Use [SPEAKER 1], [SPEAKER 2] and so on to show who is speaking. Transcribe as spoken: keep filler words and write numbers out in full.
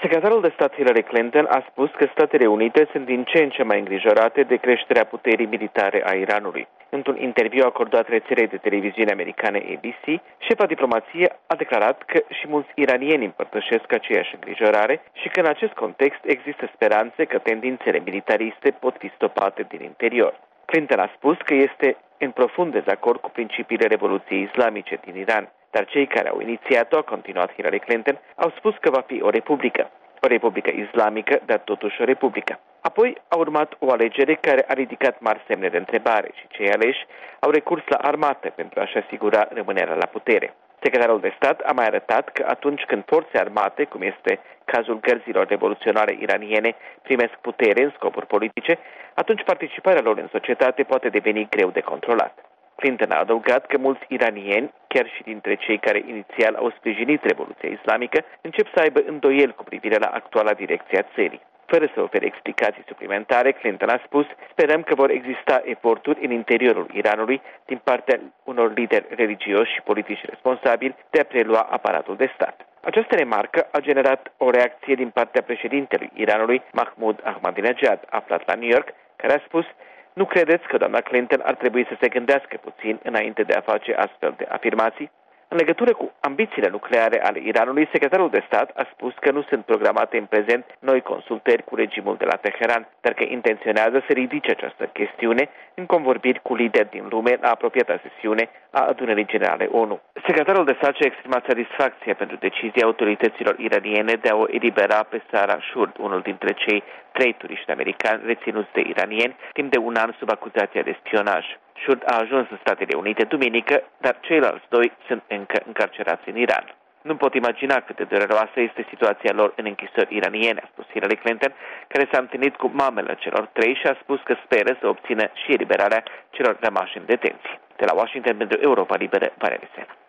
[SPEAKER 1] Secretarul de stat Hillary Clinton a spus că Statele Unite sunt din ce în ce mai îngrijorate de creșterea puterii militare a Iranului. Într-un interviu acordat rețelei de televiziune americane A B C, șefa diplomației a declarat că și mulți iranieni împărtășesc aceeași îngrijorare și că în acest context există speranțe că tendințele militariste pot fi stopate din interior. Clinton a spus că este în profund dezacord cu principiile Revoluției Islamice din Iran, dar cei care au inițiat-o, a continuat Hillary Clinton, au spus că va fi o republică. O republică islamică, dar totuși o republică. Apoi a urmat o alegere care a ridicat mari semne de întrebare și cei aleși au recurs la armată pentru a-și asigura rămânerea la putere. Secretarul de stat a mai arătat că atunci când forțe armate, cum este cazul gărzilor revoluționare iraniene, primesc putere în scopuri politice, atunci participarea lor în societate poate deveni greu de controlat. Clinton a adăugat că mulți iranieni, chiar și dintre cei care inițial au sprijinit Revoluția Islamică, încep să aibă îndoieli cu privire la actuala direcție a țării. Fără să ofere explicații suplimentare, Clinton a spus: sperăm că vor exista eforturi în interiorul Iranului din partea unor lideri religioși și politici responsabili de a prelua aparatul de stat. Această remarcă a generat o reacție din partea președintelui Iranului, Mahmoud Ahmadinejad, aflat la New York, care a spus: nu credeți că doamna Clinton ar trebui să se gândească puțin înainte de a face astfel de afirmații? În legătură cu ambițiile nucleare ale Iranului, secretarul de stat a spus că nu sunt programate în prezent noi consultări cu regimul de la Teheran, dar că intenționează să ridice această chestiune în convorbiri cu lideri din lume la apropiata sesiune a Adunării Generale O N U. Secretarul de stat și-a exprimat satisfacție pentru decizia autorităților iraniene de a o elibera pe Sarah Shurd, unul dintre cei trei turiști americani reținuți de iranieni timp de un an sub acuzația de spionaj. Shurd a ajuns în Statele Unite duminică, dar ceilalți doi sunt încă încarcerați în Iran. Nu pot imagina cât de dureroasă este situația lor în închisori iraniene, a spus Hillary Clinton, care s-a întâlnit cu mamele celor trei și a spus că speră să obțină și eliberarea celor rămași în detenție. De la Washington pentru Europa Liberă, Valerie Sena.